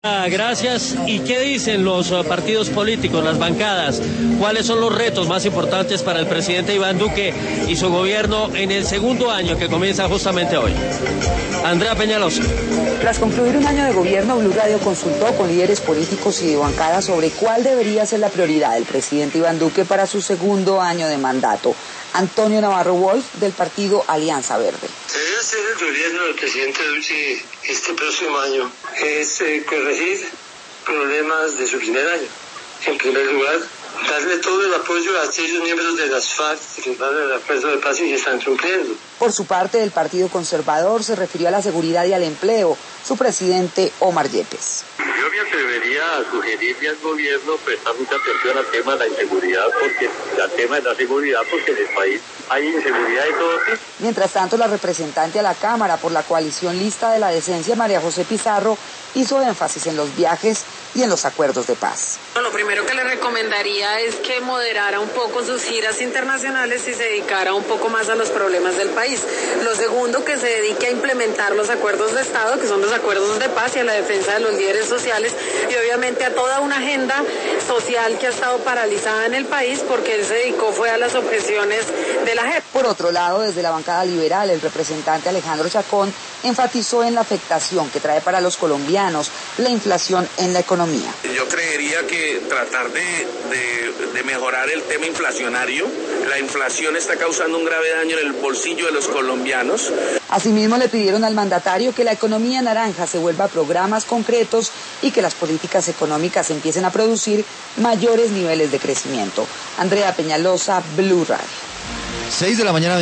Gracias. ¿Y qué dicen los partidos políticos, las bancadas? ¿Cuáles son los retos más importantes para el presidente Iván Duque y su gobierno en el segundo año que comienza justamente hoy? Andrea Peñalosa. Tras concluir un año de gobierno, Blue Radio consultó con líderes políticos y de bancada sobre cuál debería ser la prioridad del presidente Iván Duque para su segundo año de mandato. Antonio Navarro Wolf, del partido Alianza Verde. Debe ser el gobierno del presidente Duque este próximo año es corregir problemas de su primer año. En primer lugar, darle todo el apoyo a aquellos miembros de las FARC que firmaron el acuerdo de paz y que están cumpliendo. Por su parte, el Partido Conservador se refirió a la seguridad y al empleo. Su presidente, Omar Yepes. Yo me atrevería a sugerirle al gobierno prestar mucha atención al tema de la inseguridad, porque en el país hay inseguridad de todo tipo. Mientras tanto, la representante a la Cámara por la coalición Lista de la Decencia, María José Pizarro, hizo énfasis en los viajes y en los acuerdos de paz. Lo primero que le recomendaría es que moderara un poco sus giras internacionales y se dedicara un poco más a los problemas del país. Lo segundo, que se dedique a implementar los acuerdos de Estado, que son los acuerdos de paz, y a la defensa de los líderes sociales, y obviamente a toda una agenda social que ha estado paralizada en el país, porque él se dedicó fue a las objeciones de la JEP. Por otro lado, desde la bancada liberal, el representante Alejandro Chacón enfatizó en la afectación que trae para los colombianos la inflación en la economía. Yo creería que tratar de mejorar el tema inflacionario. La inflación está causando un grave daño en el bolsillo de los colombianos. Asimismo, le pidieron al mandatario que la economía naranja se vuelva a programas concretos y que las políticas económicas empiecen a producir mayores niveles de crecimiento. Andrea Peñalosa, Blue Radio. 6 de la mañana.